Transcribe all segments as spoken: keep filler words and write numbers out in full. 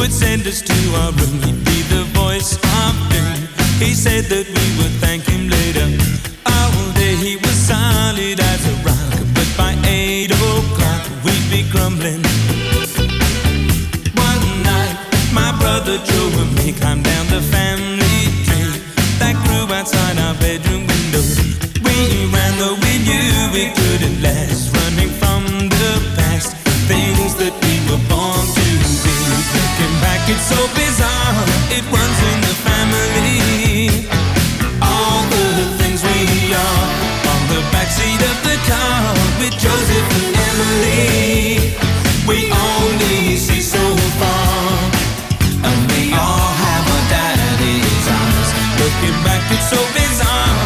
would send us to our room. He'd be the voice of doom. He said that we would thank him later. All day he was solid as a rock, but by eight o'clock we'd be grumbling. One night my brother Joe and me climbed down the family tree that grew outside our bedroom window. We ran though we knew we couldn't last, running from the past, things that we were born to be. Looking back it's so bizarre, it runs in the family. All the things we are on the backseat of the car with Joseph and Emily. We only see so far, and we all have our daddy's eyes. Looking back it's so bizarre.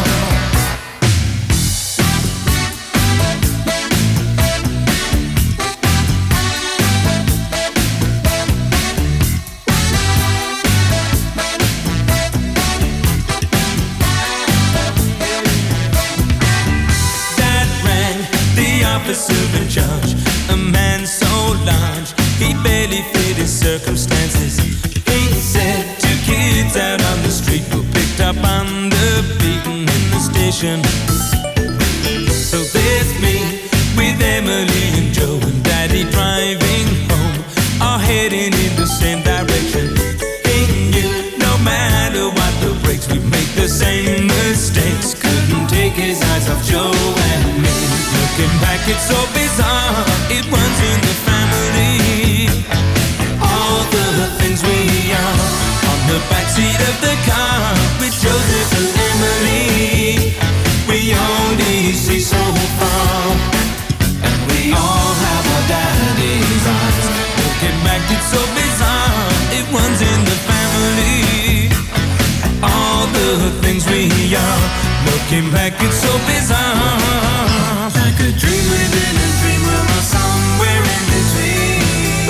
Officer in charge, a man so large he barely fit his circumstances. He said two kids out on the street were picked up on the beaten in the station. So there's me with Emily and Joe and Daddy driving home, all heading in the same direction. He knew no matter what the brakes, we'd make the same mistakes. Couldn't take his eyes off Joe and me. Looking back it's so bizarre, it runs in the family. All the things we are on the backseat of the car with Joseph and Emily. We only see so far, and we all have our daddy's eyes. Looking back it's so bizarre, it runs in the family. All the things we are, looking back it's so bizarre. Like a dream within a dream, we're somewhere in between.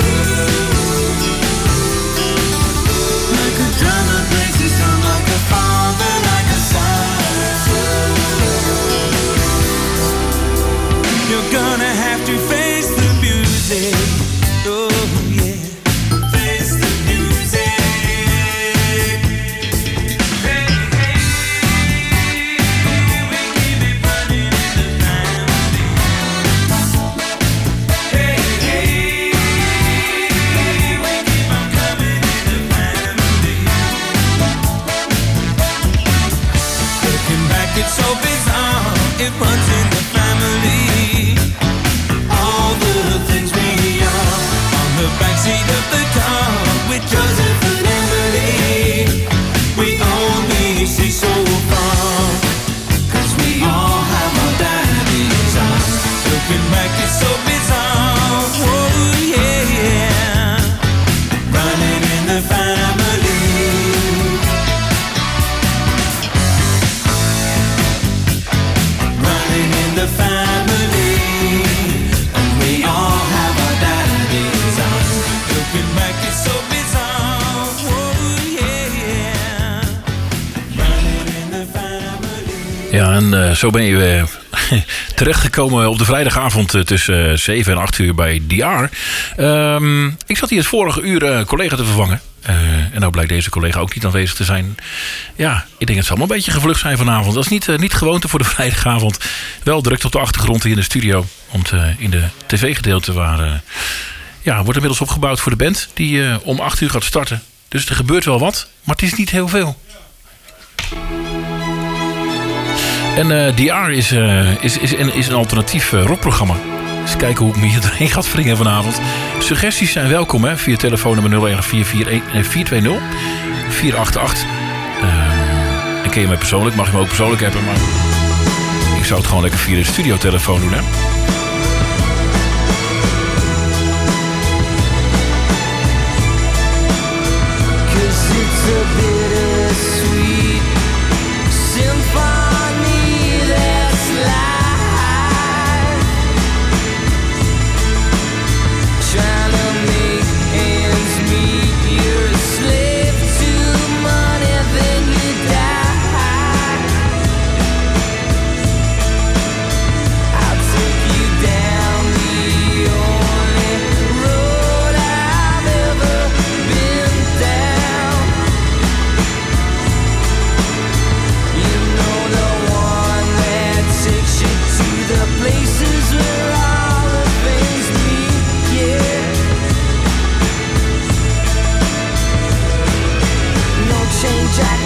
Like a drum that breaks its drum, like a father, like a son. You're gonna have to face the music. Oh yeah, face the music. It's so bizarre, it runs in the family. All the things we are on the backseat of the car with Joseph and Emily. We only see so far, cause we all have our daddy's eyes. Looking back it's so bizarre, oh yeah, yeah. Running in the family. The family, and we all have our daddy's eyes. Looking back it's so bizarre, oh yeah, yeah. Running in the family. Ja, en uh, zo ben je uh, terechtgekomen op de vrijdagavond uh, tussen uh, zeven en acht uur bij D R. Um, ik zat hier het vorige uur uh, collega te vervangen. Uh, en nou blijkt deze collega ook niet aanwezig te zijn. Ja, ik denk het zal maar een beetje gevlucht zijn vanavond. Dat is niet, uh, niet gewoonte voor de vrijdagavond. Wel direct op de achtergrond hier in de studio. Want uh, in de tv-gedeelte waar, uh, ja, wordt inmiddels opgebouwd voor de band. Die uh, om acht uur gaat starten. Dus er gebeurt wel wat. Maar het is niet heel veel. En uh, D R is, uh, is, is, is een alternatief uh, rockprogramma. Eens kijken hoe ik me hier doorheen gaat wringen vanavond. Suggesties zijn welkom hè, via telefoonnummer nul een vier vier een vier twee nul vier acht acht. Uh, en ken je mij persoonlijk, mag je me ook persoonlijk hebben. Maar ik zou het gewoon lekker via de studiotelefoon doen hè. I'll take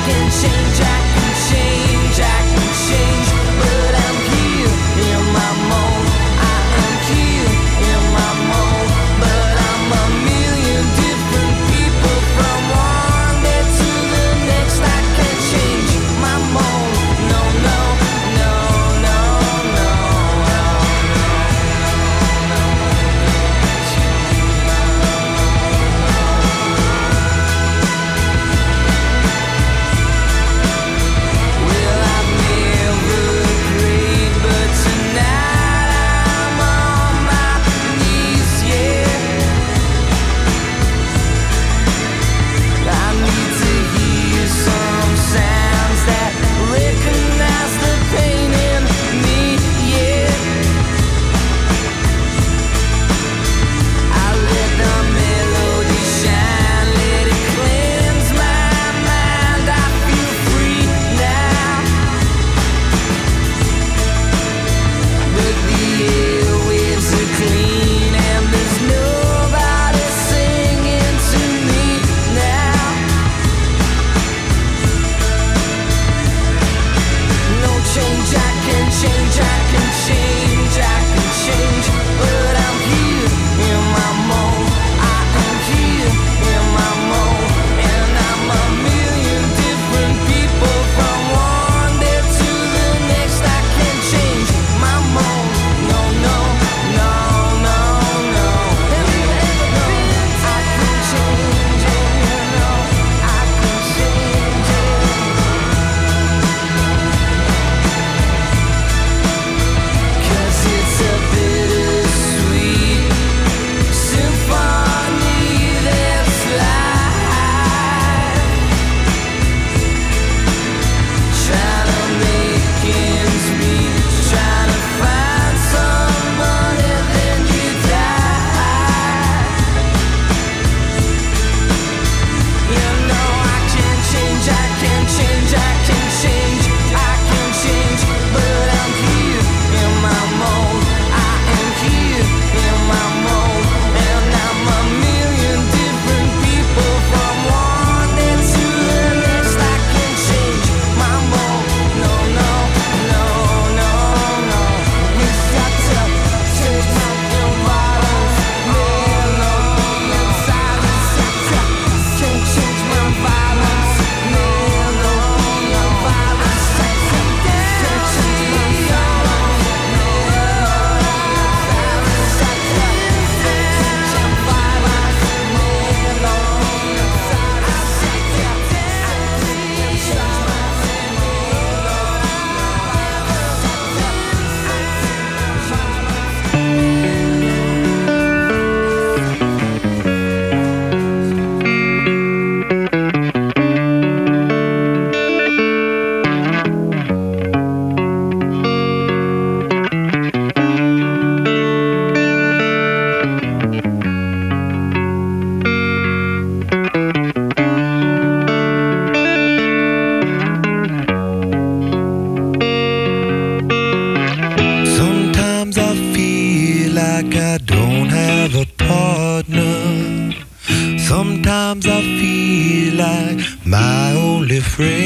Sometimes I feel like my only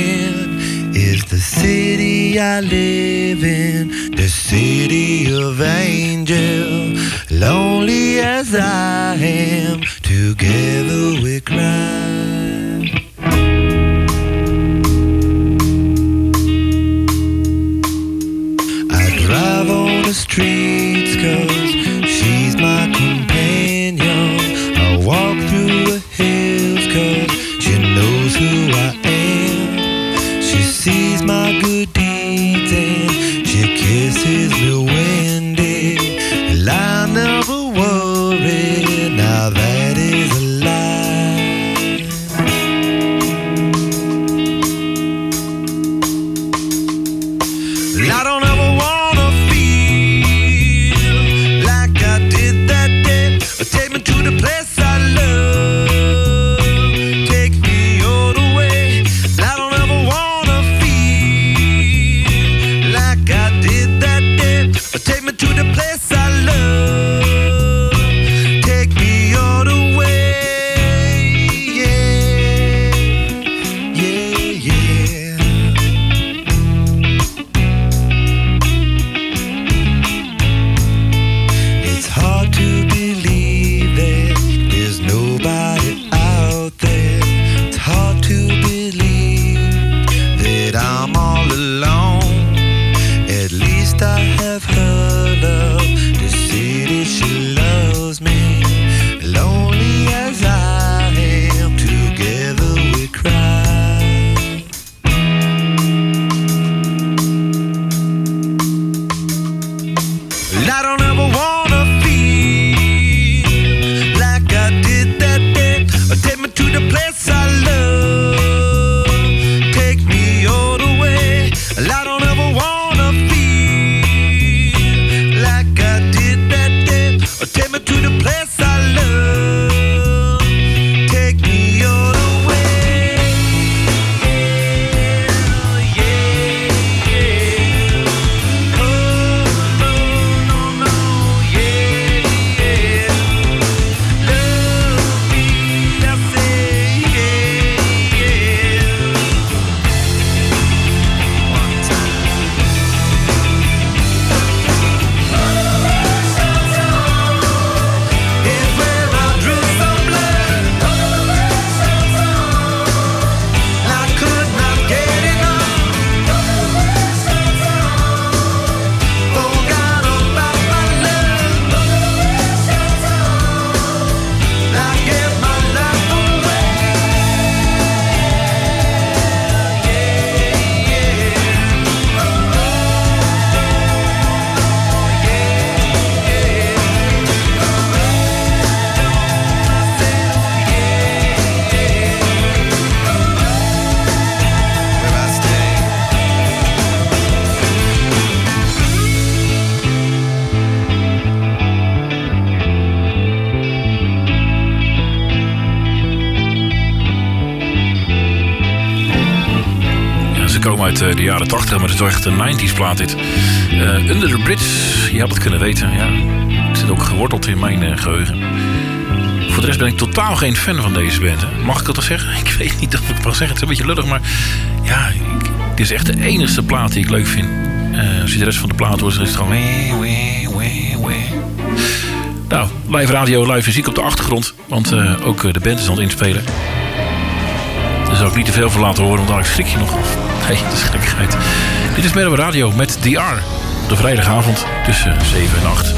friend is the city I live in, the city of angels. Lonely as I am, together we cry. I drive on the streets 'cause she's my companion. I walk through the hills 'cause she knows who I am. She sees my good deeds and she kisses me when and I never worry, now that is a lie. I don't ever wanna feel like I did that day. Take me to the place I love. kwam uit uh, de jaren tachtig, maar het is toch echt een nineties plaat dit. Uh, Under the Bridge, je had het kunnen weten. Ja, het zit ook geworteld in mijn uh, geheugen. Voor de rest ben ik totaal geen fan van deze band. Hè. Mag ik dat al zeggen? Ik weet niet of ik het mag zeggen. Het is een beetje lullig, maar ja, ik, dit is echt de enigste plaat die ik leuk vind. Uh, als je de rest van de plaat hoort, is het gewoon... Wee, wee, wee, wee. Nou, live radio, live muziek op de achtergrond. Want uh, ook uh, de band is aan het inspelen. Daar zal ik niet te veel van laten horen, want dan schrik je nog af. Nee, dat is gekkigheid. Dit is Merwe Radio met D R. Op de vrijdagavond tussen zeven en acht.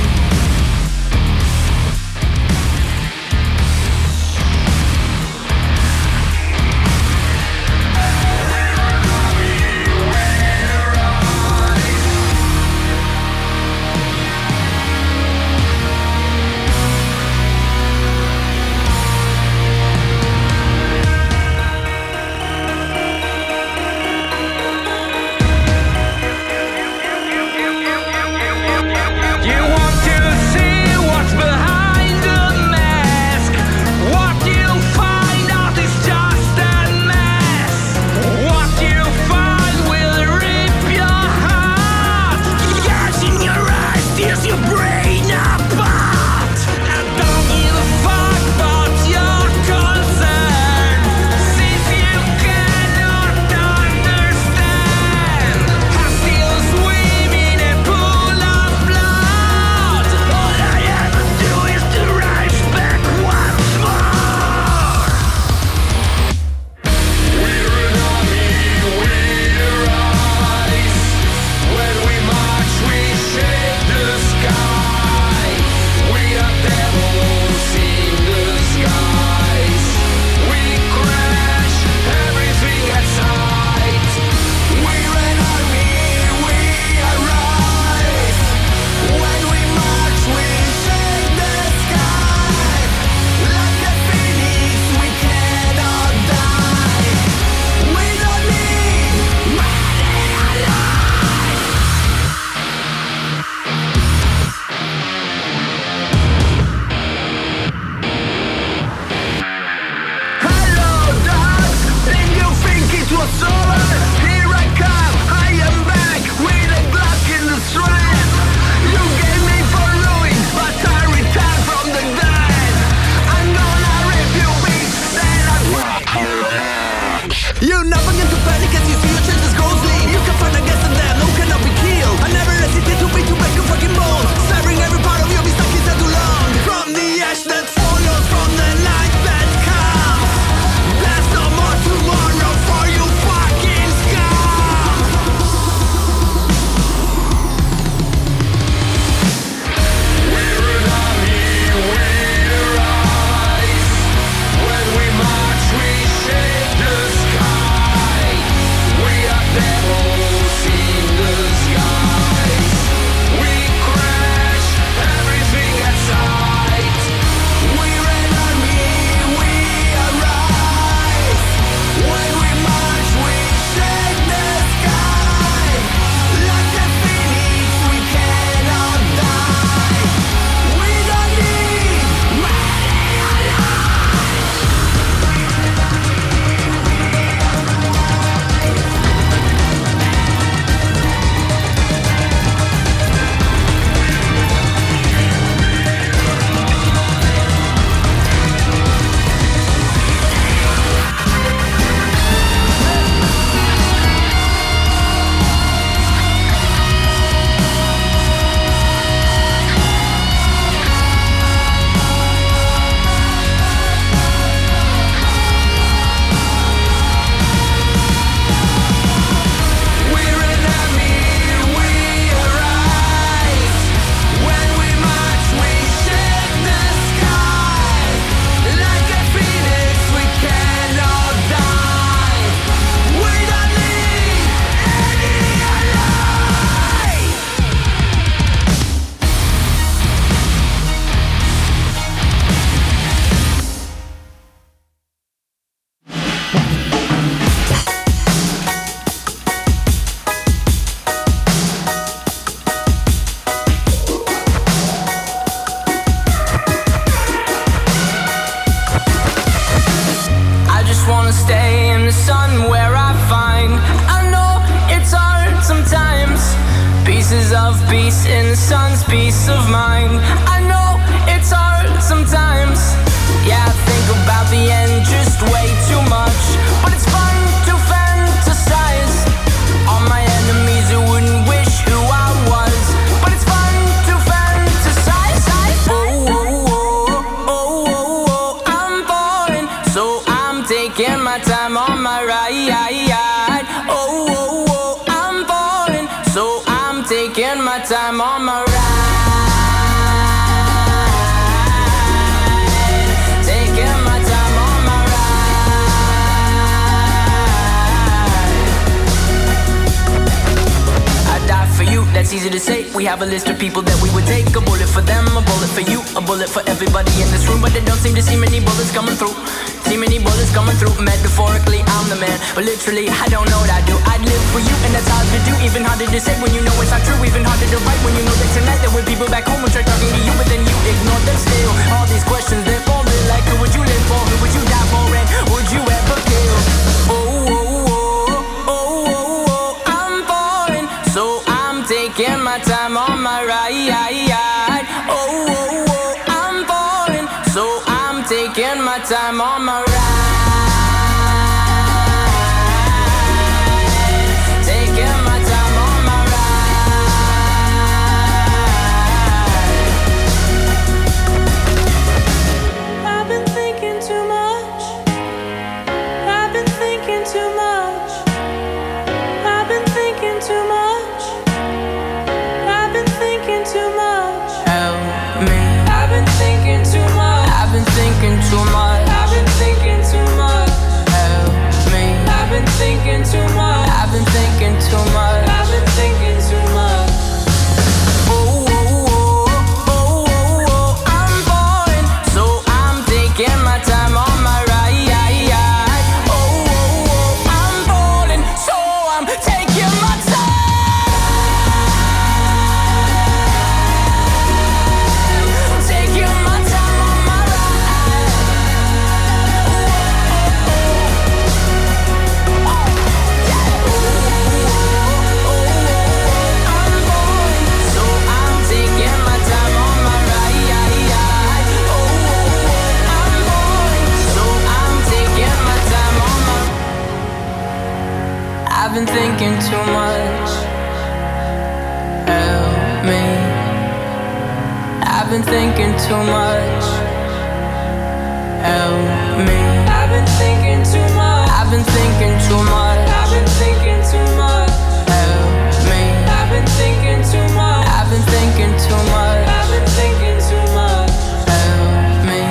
stay in the sun where I find I know of peace in the sun's peace of mind. I know it's hard sometimes. Yeah, I think about the end just way too much. But it's fun to fantasize on my enemies who wouldn't wish who I was. But it's fun to fantasize. Oh, oh, oh, oh, oh, oh, I'm falling, so I'm taking my time on my ride. Oh, oh, oh, I'm falling, so I'm taking my time on my ride. That's easy to say. We have a list of people that we would take. A bullet for them, a bullet for you, a bullet for everybody in this room. But they don't seem to see many bullets coming through. See many bullets coming through. Metaphorically, I'm the man, but literally, I don't know what I do. I'd live for you, and that's hard to do. Even harder to say when you know it's not true. Even harder to write when you know that tonight there were people back home who tried talking to you, but then you ignored them still. All these questions, they're falling like, who would you live for? Who would you die for? And would you ever kill? Oh, oh, oh, oh, oh, oh, I'm falling, so I'm taking my time on my ride. Oh, oh, oh, I'm falling, so I'm taking my time on my ride. Taking my time on my ride. I've been thinking too much. I've been thinking too much. I've been thinking too much. I've been thinking too much. Help me. I've been thinking too much. I've been thinking too much. I've been thinking too much. Help me. I've been thinking too much. I've been thinking too much. I've been thinking too much. Oh, oh, oh, oh, oh, oh, I'm falling, so I'm taking my time on my ride. Oh, oh, oh, I'm falling, so I'm taking my time. Taking my time on my ride. Oh, oh, oh, yeah. Oh, oh, oh, I'm falling, so I'm taking my time on my ride. Oh, oh, oh, I'm falling, so I'm taking my time on my. I've been thinking too much. Help me. I've been thinking too much. Help me. I've been thinking too much. I've been thinking too much. I've been thinking too much. Help me. I've been thinking too much. I've been thinking too much. I've been thinking too much. Help me.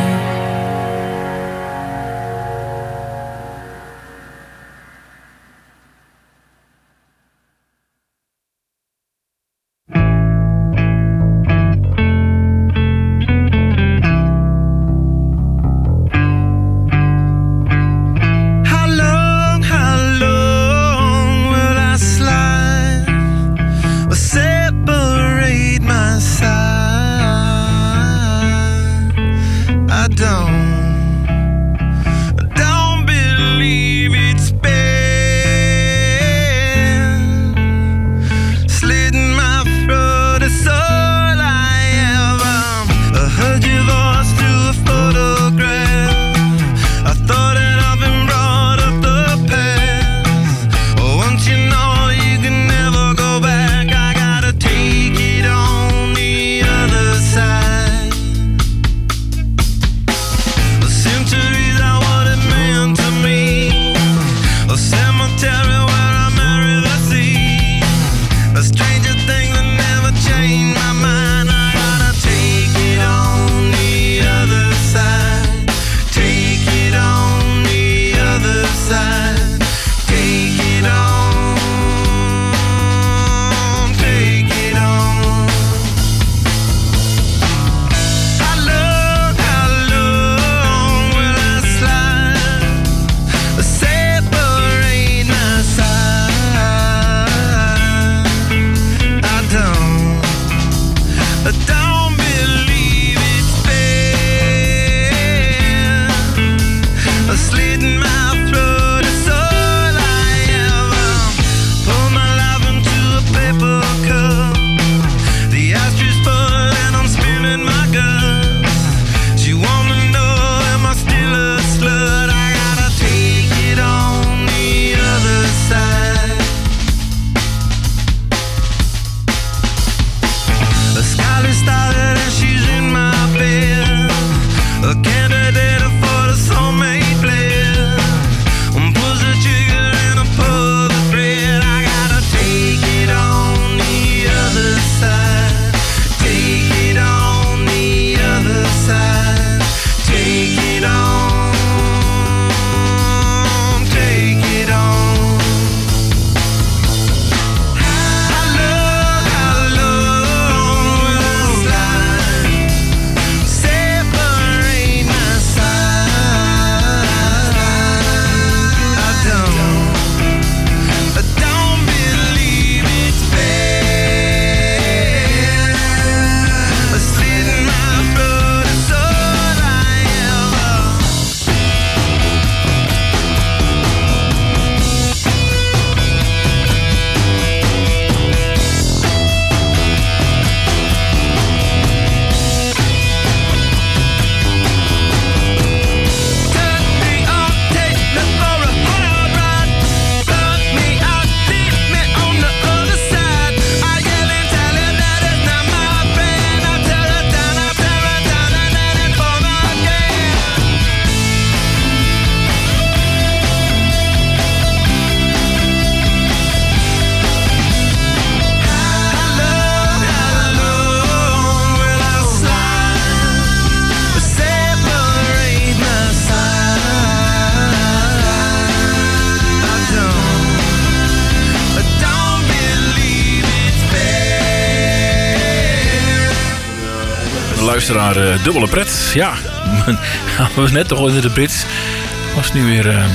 luisteraar, uh, dubbele pret. Ja, we was net toch al in de Brits. Was nu weer... Uh,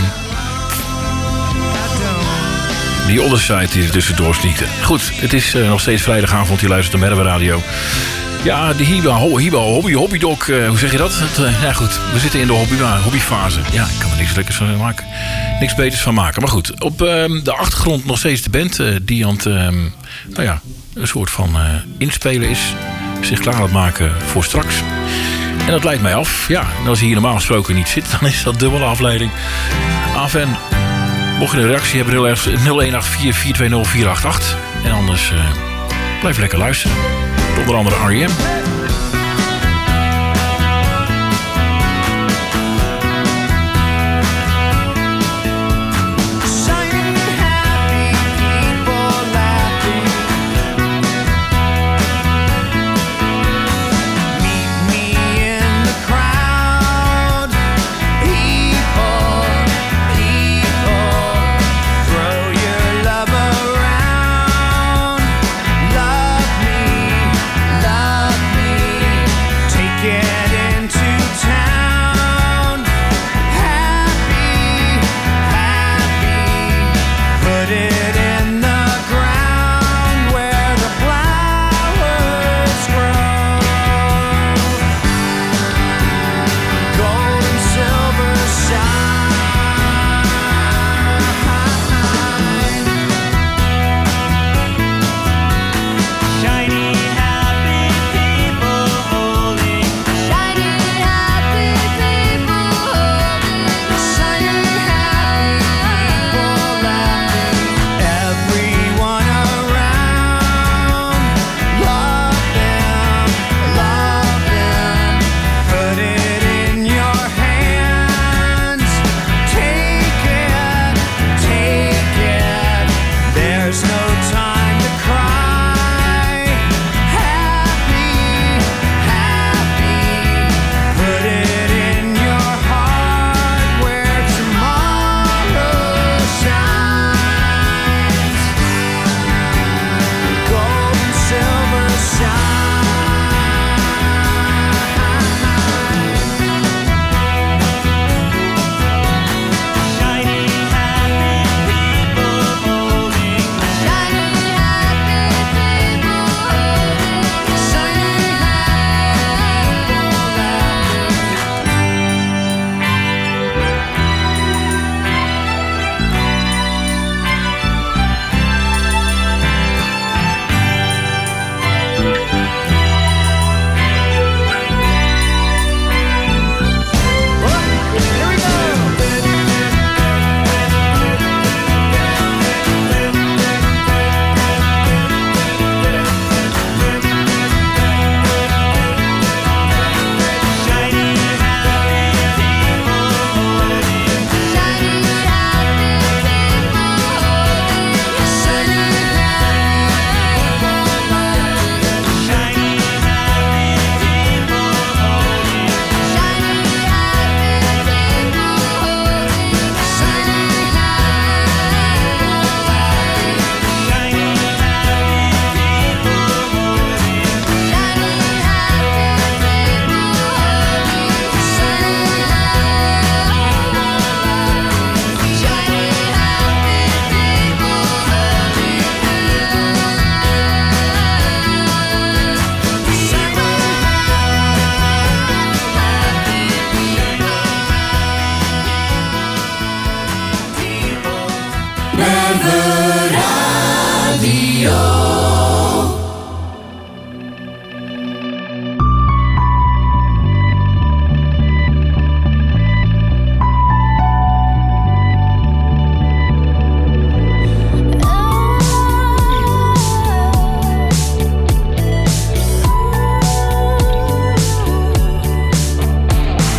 die other side die er tussendoor sneakte. Goed, het is uh, nog steeds vrijdagavond. Je luistert naar Merwe Radio. Ja, de Hiba, ho, Hiba hobby, hobbydog. Uh, hoe zeg je dat? Het, uh, ja goed, we zitten in de hobby, hobbyfase. Ja, ik kan er niks lekkers van maken. Niks beters van maken. Maar goed, op uh, de achtergrond nog steeds de band uh, die aan het, uh, nou ja, een soort van uh, inspelen is. Zich klaar aan het maken voor straks. En dat leidt mij af. Ja, en als hij hier normaal gesproken niet zit, dan is dat dubbele afleiding. Af en mocht je een reactie hebben, heel erg nul een acht vier, vier twee nul, vier acht acht. En anders uh, blijf lekker luisteren. Onder andere R E M.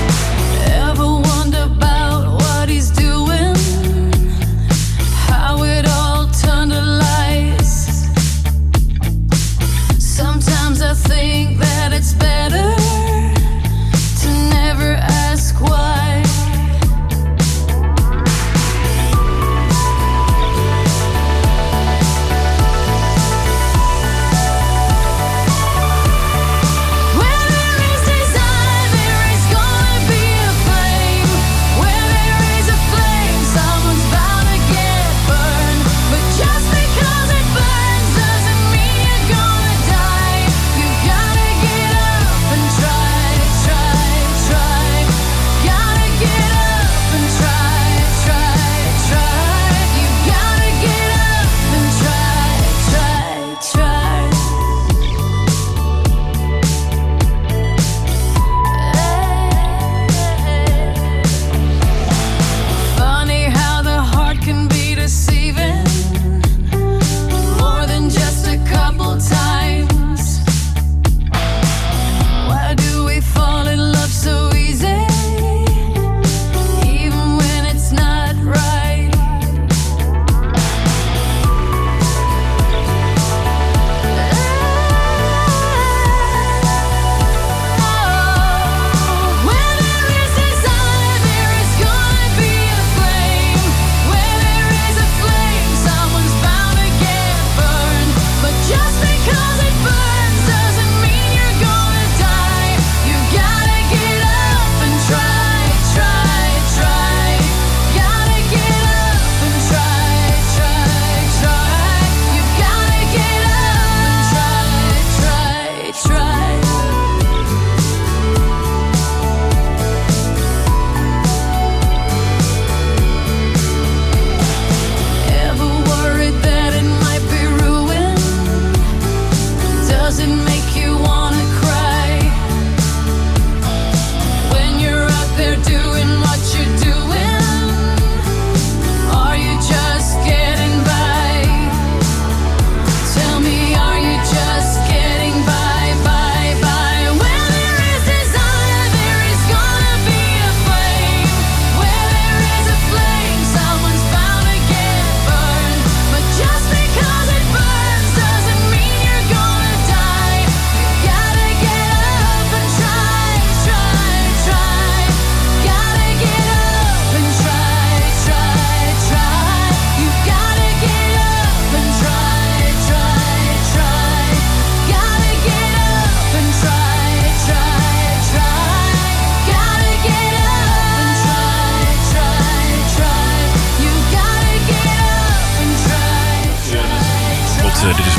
Ever wonder about what he's doing? How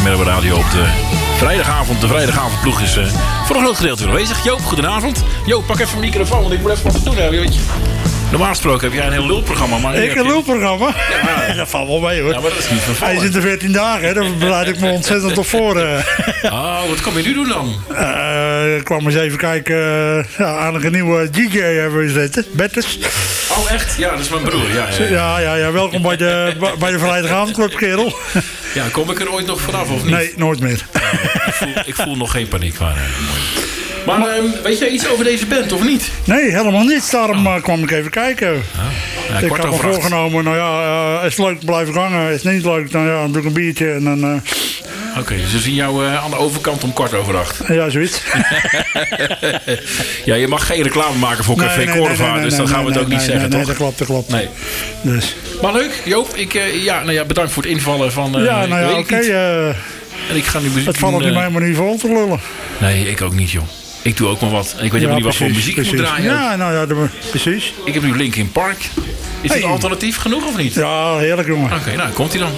Merwe Radio op de vrijdagavond. De vrijdagavondploeg is uh, voor een groot gedeelte weer aanwezig. Joop, goedenavond. Joop, pak even een microfoon, want ik moet even wat te doen hebben, weet je. Normaal gesproken heb jij een heel lulprogramma. Maar ik een lulprogramma? Ja, dat valt wel mee hoor. Ja, maar dat is niet vervallen. Hij zit er veertien dagen, hè? Daar bereid ik me ontzettend op voor. Uh. Oh, wat kan je nu doen dan? Uh, ik kwam eens even kijken. Uh, ja, aardig een nieuwe D J hebben we zitten. Bettes. Oh, echt? Ja, dat is mijn broer. Ja, ja, ja, ja, ja welkom bij de, bij de vrijdagavondclub, kerel. Ja, kom ik er ooit nog vanaf of niet? Nee, nooit meer. Ja, ik, voel, ik voel nog geen paniek. Maar, maar uh, weet jij iets over deze band of niet? Nee, helemaal niet. Daarom uh, kwam ik even kijken. Oh. Ja, ik had me voorgenomen, nou ja, uh, is het leuk blijven hangen. Is het niet leuk, dan, ja, dan doe ik een biertje en dan... Uh... Oké, okay, dus we zien jou uh, aan de overkant om kwart over acht. Ja, zoiets. Ja, je mag geen reclame maken voor Café nee, Corva, nee, nee, dus nee, dan gaan nee, we het ook nee, niet nee, zeggen, nee, toch? Nee, dat klopt, dat klopt. Nee. Dus. Maar leuk, Joop. Ik, uh, ja, nou ja, bedankt voor het invallen van... Uh, ja, nou ja, oké. Okay, uh, en ik ga nu muziek het valt ook uh, niet mij maar niet vol te lullen. Nee, ik ook niet, joh. Ik doe ook maar wat. En ik weet ja, helemaal niet precies, wat voor muziek precies. ik moet draaien. Ja, nou ja, de, precies. Ik heb nu Linkin Park. Is hey. het alternatief genoeg of niet? Ja, heerlijk, jongen. Oké, okay, nou, komt ie dan.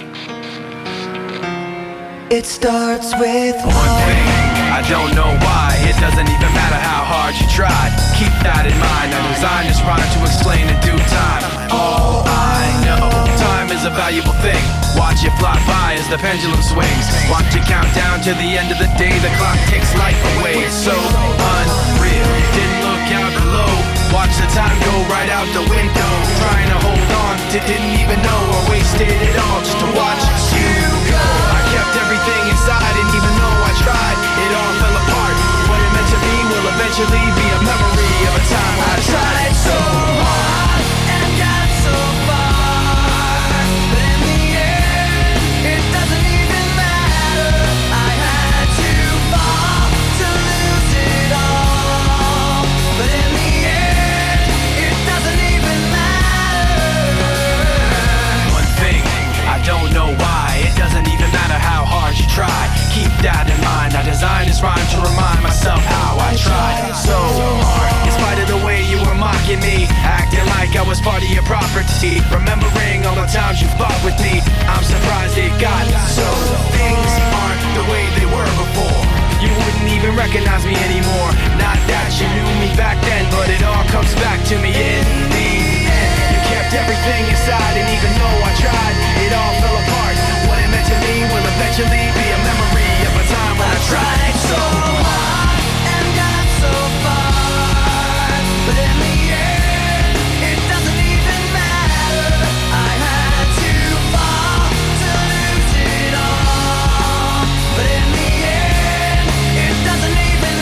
It starts with one thing. I don't know why. It doesn't even matter how hard you try. Keep that in mind. I designed this rhyme to explain in due time. All I know, time is a valuable thing. Watch it fly by as the pendulum swings. Watch it count down to the end of the day. The clock takes life away. It's so unreal. Didn't look out below. Watch the time go right out the window. Trying to hold on to didn't even know I wasted it all just to watch you go. I kept everything inside and even though I tried, it all fell apart. What it meant to be will eventually be a memory of a time when I tried so hard and got so far. But in the end, it doesn't even matter. I had to fall to lose it all. But in the end, it doesn't even matter. One thing, I don't know why. It doesn't even matter how hard you try. Keep that in mind. I designed this rhyme to remind myself how I tried so hard. In spite of the way you were mocking me, acting like I was part of your property. Remembering all the times you fought with me, I'm surprised it got so. Things aren't the way they were before. You wouldn't even recognize me anymore. Not that you knew me back then, but it all comes back to me in the end. You kept everything inside, and even though I tried, it all fell apart. What it meant to me will eventually be a memory of a time when I tried so hard and got so far. But in the end, it doesn't even matter. I had to fall to lose it all. But in the end, it doesn't even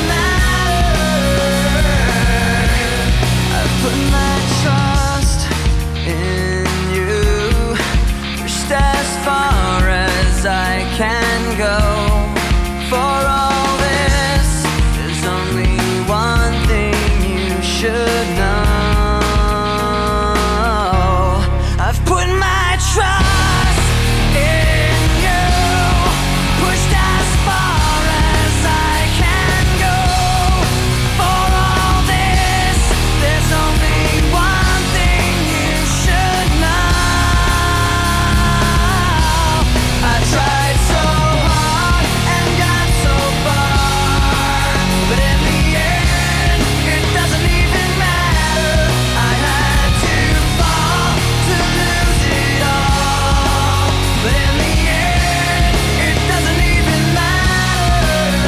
matter. I put my trust in you, pushed as far as I can go. For all this, there's only one thing you should know. I've put my trust in you, pushed as far as I can go. For all this, there's only one thing you should know. I tried so hard and got so far, but in the end, it doesn't even matter. I had to fall to lose it all, but in the end, it doesn't even matter.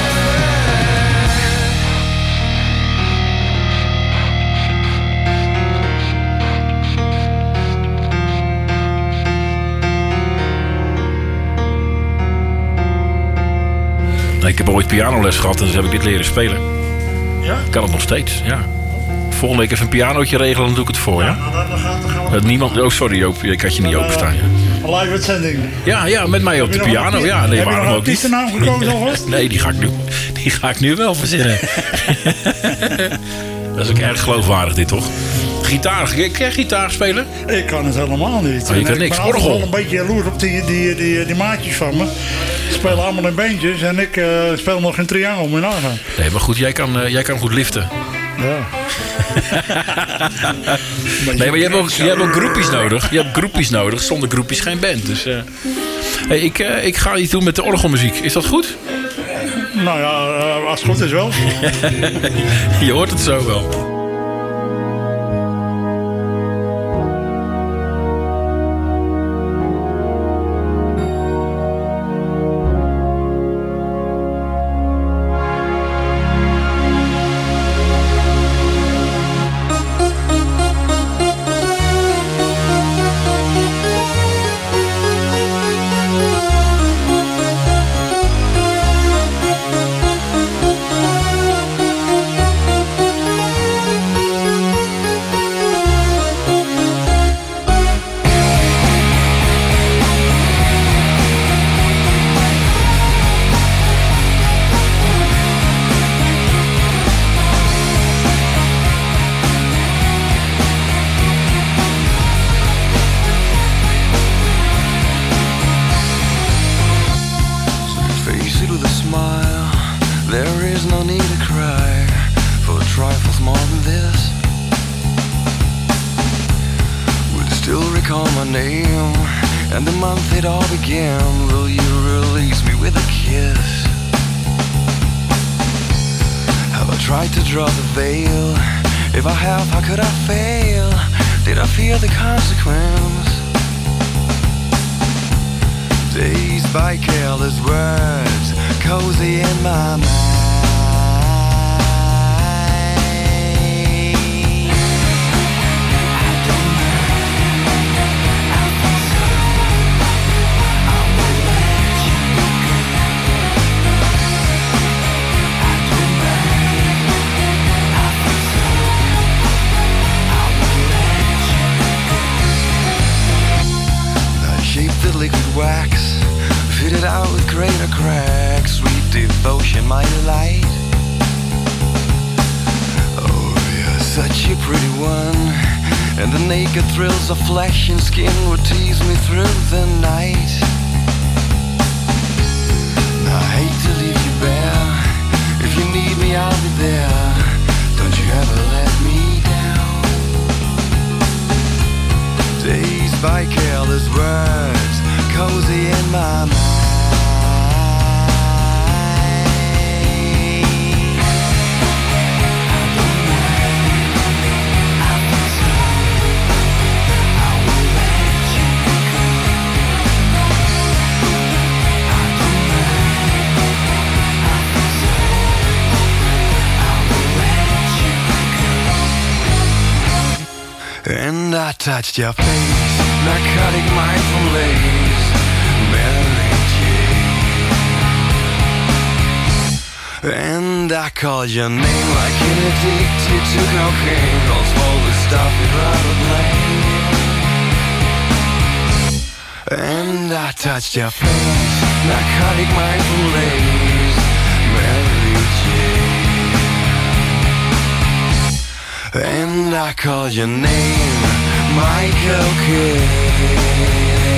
Ik heb ooit pianoles gehad en dus heb ik dit leren spelen. Ja? Ik kan het nog steeds, ja. Volgende week even een pianootje regelen, dan doe ik het voor, ja? Ja, nou, dan gaat, dan gaan we... Dat niemand... Oh, sorry Joop, ik had je niet openstaan. Ja. Een live uitzending. Ja, ja, met mij op de piano. Een, ja, nee, heb je nog een ook niet. artiestennaam gekozen alvast? Nee, die ga ik nu, die ga ik nu wel verzinnen. Dat is ook erg geloofwaardig dit, toch? Gitaar, kun jij gitaar spelen? Ik kan het helemaal niet. Oh, je kan niks, ik ben altijd orgel. wel een beetje jaloers op die, die, die, die maatjes van me. Die spelen allemaal in bandjes en ik uh, speel nog in triangel, moet je nagaan. Nee, maar goed, jij kan, uh, jij kan goed liften. Ja. Nee, maar je hebt ook, je hebt ook groepjes nodig. Je hebt groepjes nodig. Zonder groepjes geen band. Dus, uh... Hey, ik, uh, ik ga iets doen met de orgelmuziek. Is dat goed? Nou ja, uh, als het goed is wel. Je hoort het zo wel. Of flesh and skin would tease me through the night. I hate to leave you bare. If you need me, I'll be there. Don't you ever let me down. Dazed by careless words, cozy in my mind. And I touched your face, narcotic mindful lace, Mary Jane. And I called your name like an addicted to cocaine, calls all the stuff you'd rather play. And I touched your face, narcotic mindful lace, Mary Jane. And I call your name Michael Kidd.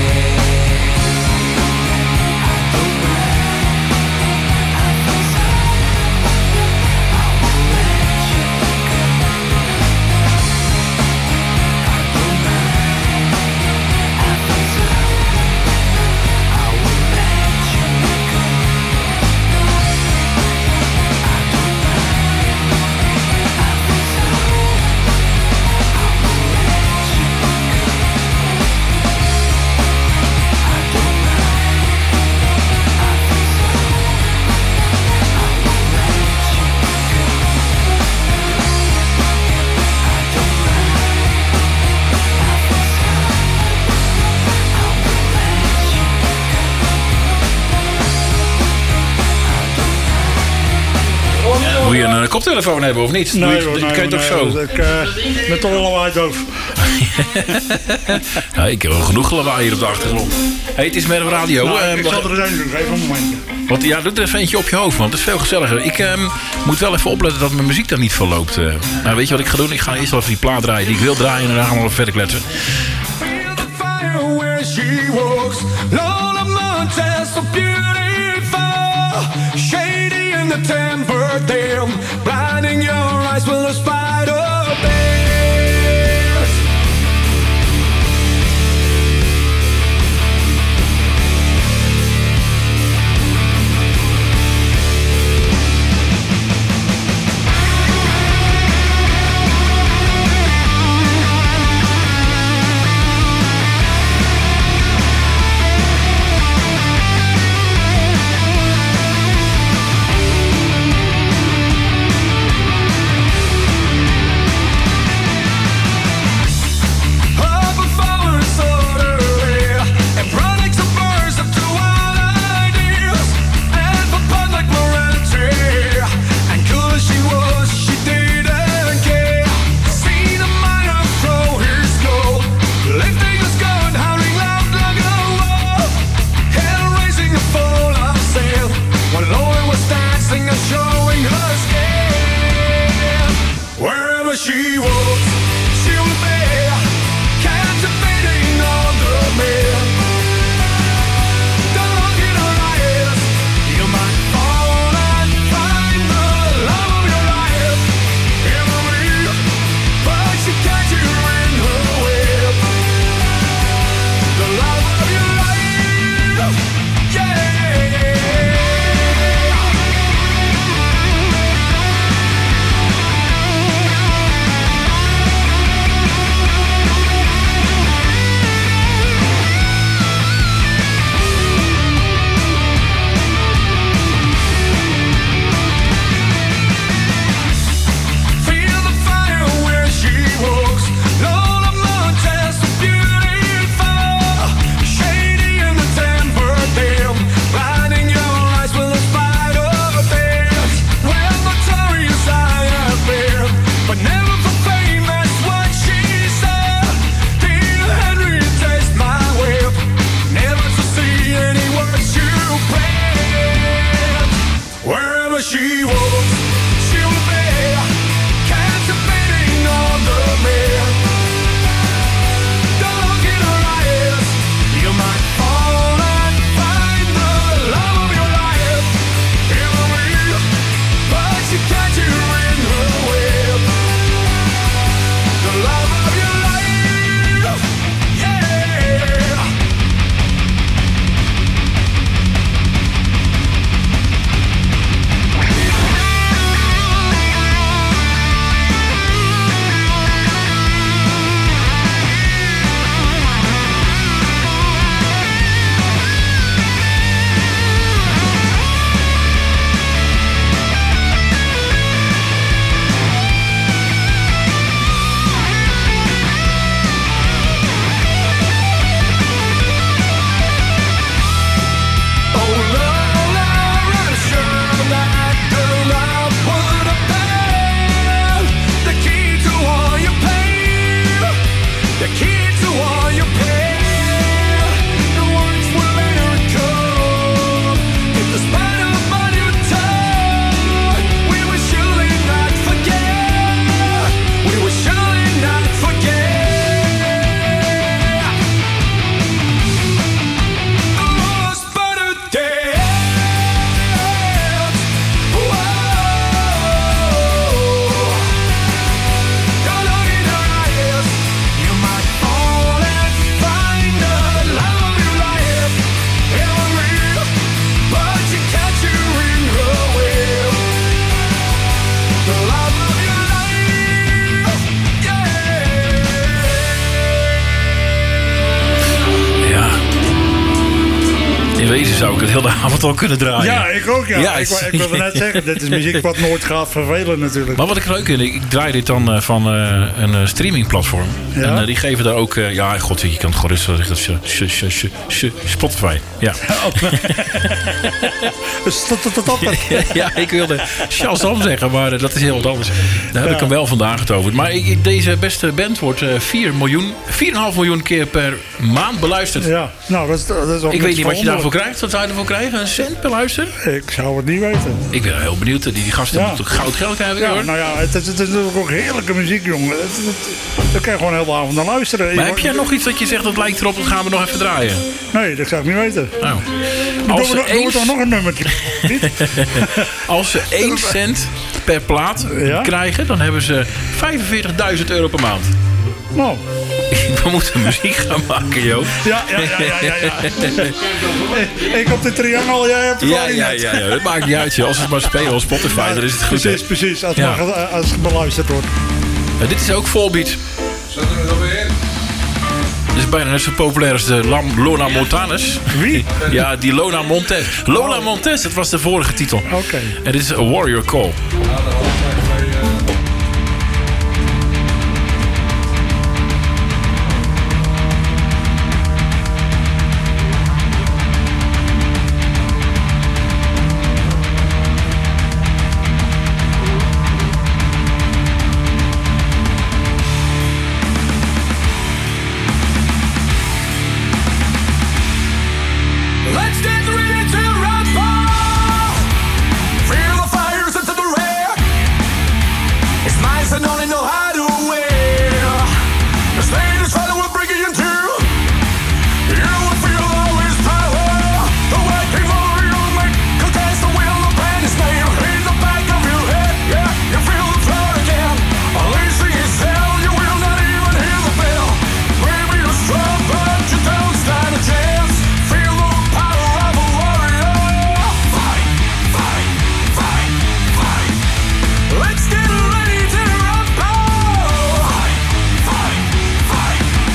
Moet je een koptelefoon hebben of niet? Nee, je, hoor, kan nee, je toch nee, zo? Ik, uh, met toch wel lawaai doof. Ja, ik heb wel genoeg lawaai hier op de achtergrond. Hey, het is met een radio. Nou, uh, ik zal er eens doen, even een momentje. Want ja, doe er even eentje op je hoofd, want het is veel gezelliger. Ik um, moet wel even opletten dat mijn muziek dan niet verloopt. Uh, nou, weet je wat ik ga doen? Ik ga eerst wel even die plaat draaien die ik wil draaien en dan gaan we nog verder kletsen. Shady in the temper, damn, blinding your eyes with a spider bears. zou ik het heel de avond al kunnen draaien. Ja, ik ook, ja. Ja, ik, wou- ik wilde net zeggen, dit is muziek wat nooit gaat vervelen natuurlijk. Maar wat ik leuk vind, ik, ik draai dit dan uh, van uh, een uh, streamingplatform. Ja? En uh, die geven daar ook... Uh, ja, god, je kan het gewoon rustig zeggen. Dat is uh, sh, sh, sh, sh, Spotify. Ja. Stop, stop, stop. Ja, ik wilde Shazam zeggen, maar uh, dat is heel wat anders. Daar heb ik hem wel vandaag getoverd. Maar ik, ik, deze beste band wordt uh, vier miljoen, vier komma vijf miljoen keer per maand beluisterd. Ja, nou, dat is, dat is ook Ik weet niet wat je daarvoor krijgt. krijgt. Wat zou je ervoor krijgen? Een cent per luister? Ik zou het niet weten. Ik ben heel benieuwd. Die, die gasten Ja. moeten toch goud geld krijgen, Ja, hoor. nou ja, het is, het is natuurlijk ook heerlijke muziek, jongen. Het, het, daar kan je gewoon heel de avond naar luisteren. Maar heb jij nog iets dat je zegt, dat lijkt erop, dat gaan we nog even draaien? Nee, dat zou ik niet weten. Nou, Doen als we, ze, nog- doen we één, toch nog een nummertje? Niet? als ze één cent per plaat Ja? krijgen, dan hebben ze vijfenveertigduizend euro per maand. Nou, We moeten muziek gaan maken, joh. ja, ja, ja, ja, ja. ja. Ik op de triangel, jij hebt de Ja, klarinet. ja, ja, ja, dat maakt niet uit. joh. Als ze het maar spelen op Spotify, dan is het goed. hè. Precies, precies. Als, Ja. het maar, ge- als het beluisterd wordt. Ja, dit is ook Volbeat. Dit is bijna net zo populair als de Lam- Lona Montanes. Wie? Ja, die Lona Montes. Lola Montes, dat was de vorige titel. Oké. En dit is A Warrior Call. Let's get ready to rumble. Feel the fires into the red. It's nice and only know how to win. The stage is fighting, we're breaking in two. You will feel always power. The white came over your make. Contest the wheel, the brand is nailed. In the back of your head, yeah, you feel the floor again. Unleashing his hell, you will not even hear the bell. Maybe you're strong, but you don't stand a chance. Feel the power of a warrior. Fight, fight, fight, fight. Let's get ready to rumble. Fight, fight, fight,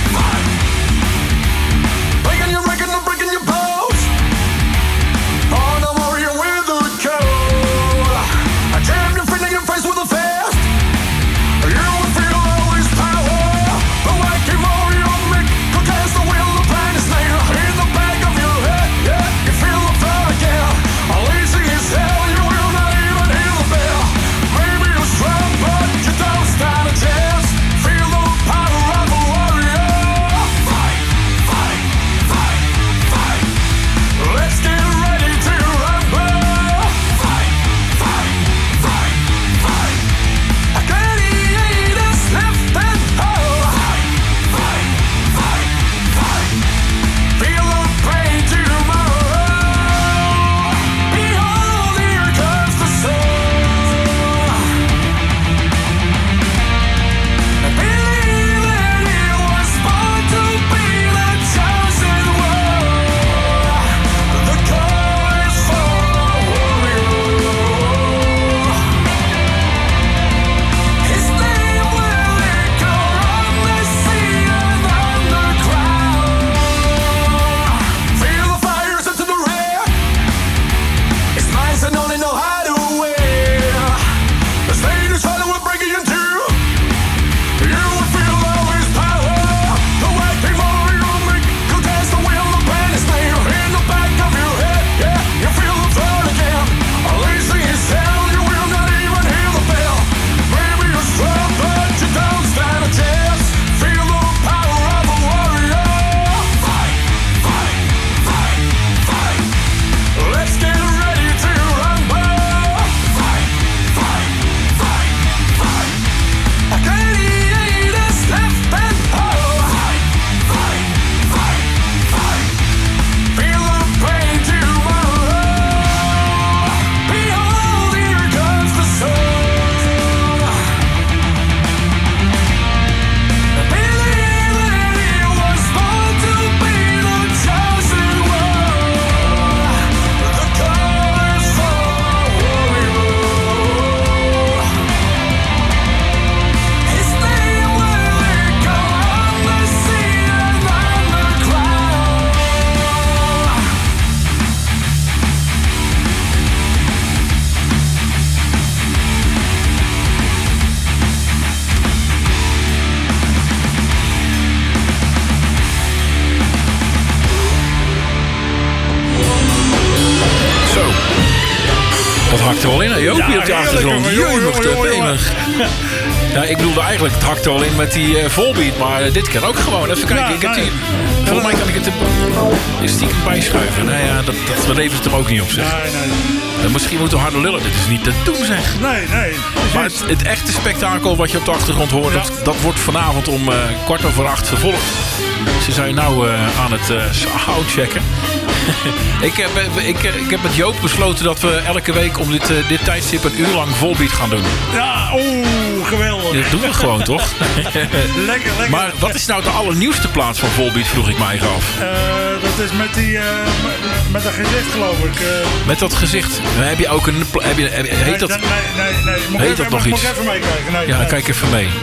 hakt er wel in, hè? Joop, Ja, hier op de heerlijk, achtergrond. jongen, jongen, Jeunig, jongen, jongen. bemig. Ja, ik bedoelde eigenlijk, het hakt er wel in met die uh, volbeat. Maar uh, dit kan ook gewoon. Even kijken, Ja, ik heb nee. die... Volgens mij kan ik het er stiekem bijschuiven. Nou ja, dat, dat levert het hem ook niet op, zeg. Nee, nee. Uh, misschien moeten we harder lullen. Dit is niet te doen, zeg. Nee, nee. Maar het, het echte spektakel wat je op de achtergrond hoort... Ja. Dat, dat wordt vanavond om uh, kwart over acht vervolgd. Ze zijn nou uh, aan het uh, soundchecken. ik, heb, ik, ik heb met Joop besloten dat we elke week om dit, uh, dit tijdstip een uur lang volbeat gaan doen. Ja, oeh, geweldig. Dat doen we gewoon, toch? Lekker, lekker. Maar wat is nou de allernieuwste plaats van volbeat, vroeg ik me eigen af. Uh, dat is met die, uh, met, met dat gezicht, geloof ik. Uh, Met dat gezicht. Heb je ook een... Heb je, heb, heet dat... Nee, nee, nee. nee. Moet Heet ik dat even, nog moet iets? ik even meekijken? Nee, Ja, nee. kijk even mee.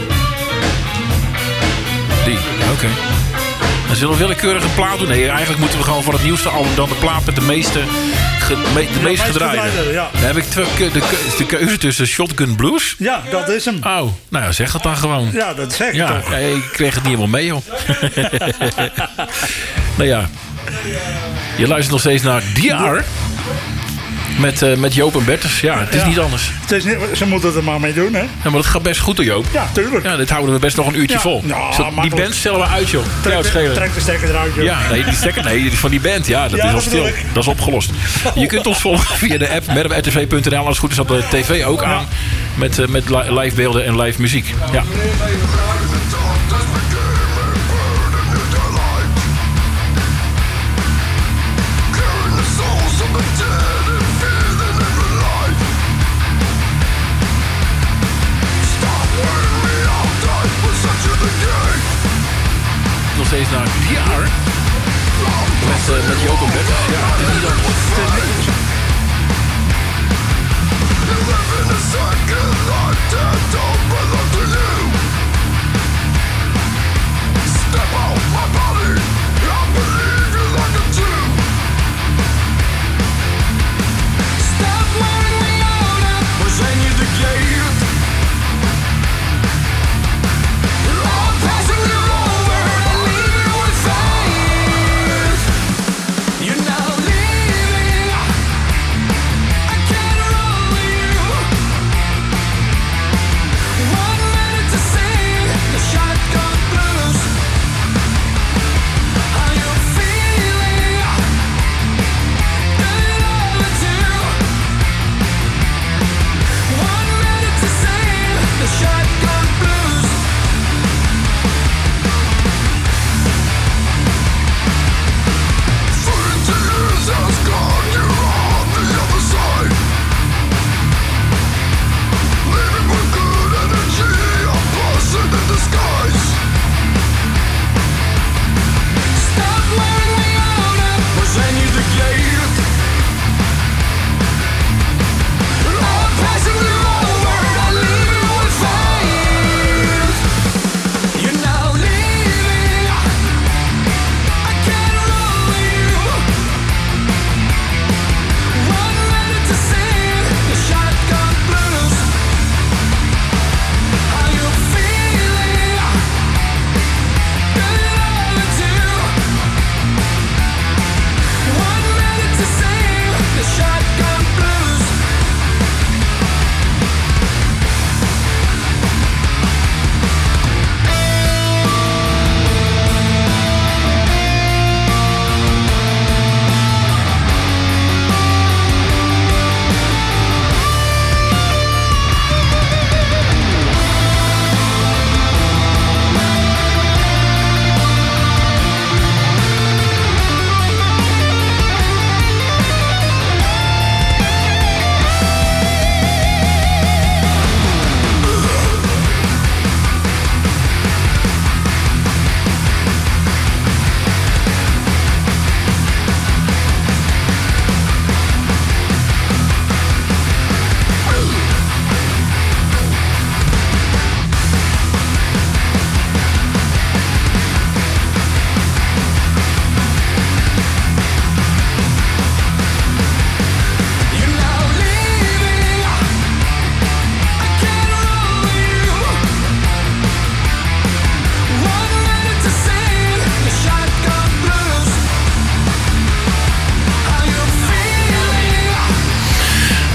Die, oké. Okay. Dan zullen we willekeurig een plaat doen? Nee, eigenlijk moeten we gewoon van het nieuwste album dan de plaat met de meeste, ge, me, de meest meest gedraaide. gedraaide, ja. Dan heb ik twee, de, de, de keuze tussen Shotgun Blues. Ja, dat is hem. Oh, nou ja, zeg het dan gewoon. Ja, dat zeg ik Ja, toch. ja, ik kreeg het niet helemaal mee, joh. Nou ja, je luistert nog steeds naar D R. Met, uh, met Joop en Bertus. Ja, het is Ja. niet anders. Het is niet, ze moeten er maar mee doen, hè? Ja, maar dat gaat best goed, hoor, Joop. Ja, tuurlijk. Ja, dit houden we best nog een uurtje Ja. vol. Ja, Zo, die makkelijk. band stellen we uit, joh. Ja, Trek, het de, schelen. trek de stekker eruit, joh. Ja, nee, die stekker, nee, van die band, ja, dat Ja, is al dat stil. bedoel ik. Dat is opgelost. Je kunt ons volgen via de app met r t v punt n l. Als het goed is dat de tv ook aan. Met, uh, met li- live beelden en live muziek. Ja. Nog steeds naar D R. Met, uh, met Joop en Bertus. Ja, het is niet anders. You're not leaving. I can't roll you. One minute to sing the shotgun blues.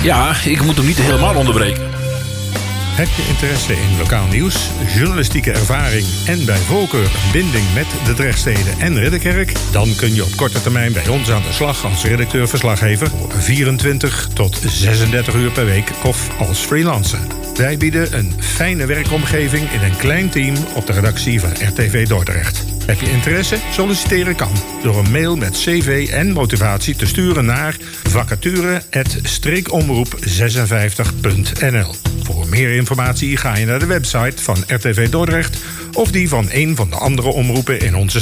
Ja, ik moet hem niet helemaal onderbreken. Heb je interesse in lokaal nieuws, journalistieke ervaring en bij voorkeur een binding met de Drechtsteden en Ridderkerk? Dan kun je op korte termijn bij ons aan de slag als redacteur-verslaggever voor vierentwintig tot zesendertig uur per week of als freelancer. Wij bieden een fijne werkomgeving in een klein team op de redactie van R T V Dordrecht. Heb je interesse? Solliciteren kan door een mail met cv en motivatie te sturen naar vacature apenstaartje streekomroep zesenvijftig punt n l. Voor meer informatie ga je naar de website van R T V Dordrecht of die van een van de andere omroepen in onze